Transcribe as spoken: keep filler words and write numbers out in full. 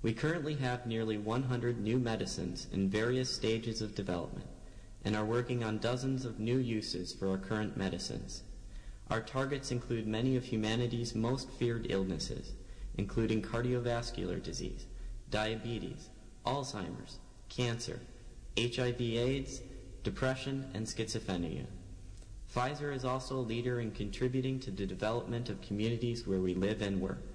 We currently have nearly one hundred new medicines in various stages of development and are working on dozens of new uses for our current medicines. Our targets include many of humanity's most feared illnesses, including cardiovascular disease, diabetes, Alzheimer's, cancer, H I V AIDS, depression, and schizophrenia. Pfizer is also a leader in contributing to the development of communities where we live and work.